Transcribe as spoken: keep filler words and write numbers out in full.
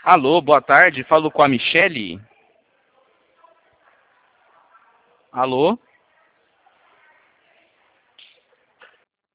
Alô, boa tarde. Falo com a Michele. Alô?